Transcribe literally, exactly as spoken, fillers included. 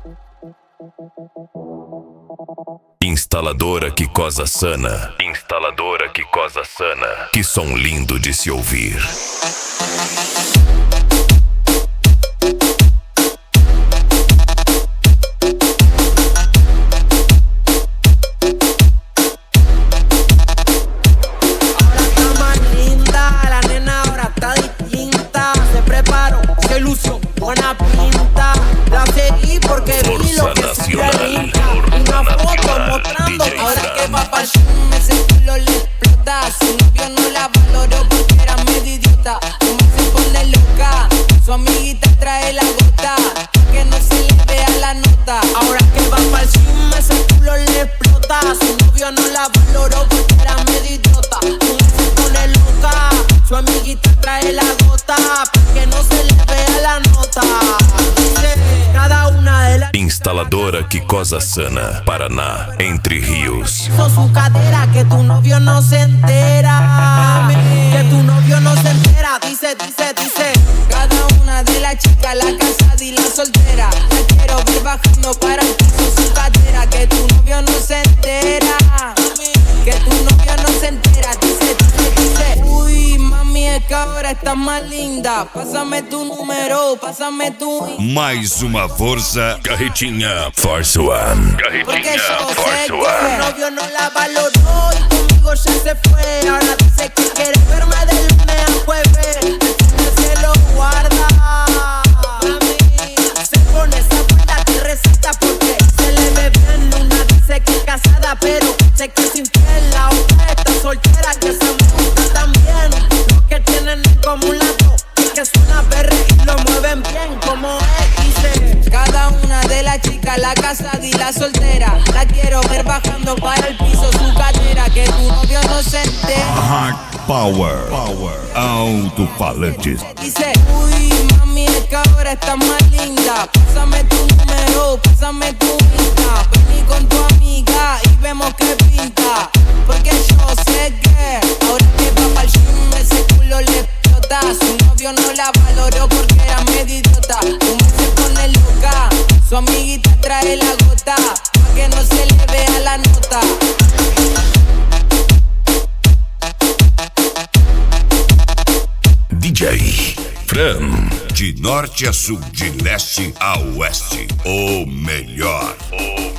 Instaladora que cosa sana. Instaladora que cosa sana. Que som lindo de se ouvir. Buena pinta, la seguí porque vi lo que Nacional. Una foto mostrando ahora que va pa'l zoom, ese culo le explota. Su novio no la valoró porque era medio idiota. Como se pone loca, su amiguita trae la gota que no se le vea la nota. Ahora que va pa'l zoom, ese culo le explota. Su novio no la valoró porque era medio idiota. Como se pone loca, su amiguita trae la gota que no se le vea la nota. Cada una de las Instaladora que cosa sana. Paraná, Entre Rios. Son su cadera que tu novio no se entera. Que tu novio no se entera. Dice, dice, dice. Cada una de las chicas, la casada y la soltera, la quiero ver bajando para el piso su cadera. Que tu novio no se entera. Que tu novio no se entera. Dice, dice, dice. Uy, mami, es que ahora estás más linda. Pásame tu número, pásame tu. Mais uma força. Carretinha Force One. Porque Carretinha yo sé Force que One. el novio no la valoró y conmigo ya se fue. Ahora dice que quiere verme de lunes a jueves. El se lo guarda. Se pone esa puta que receta porque se le ve bien. Una dice que es casada pero sé que es infiel. La otra está soltera que se gusta también. Los que tienen en común las dos es que suena perre y lo mueven bien como es. Dice cada una de las chicas, la casada y la soltera, la quiero ver bajando para el piso su cadera. Que tu novio no se entera. Hard Power, Power, Alto-Falantes. Dice, uy, mami, es que ahora estás más linda. Pásame tu número, pásame tu Insta. Vení con tu amiga y vemos qué pinta. Porque yo sé que ahora que va pa'l zoom, ese culo le explota. Su novio no la valoró porque era medio idiota. Como se pone loca, su amiguita trae la gota pa' que no se le vea la nota. D J Fran. De norte a sul, de leste a oeste, o melhor. O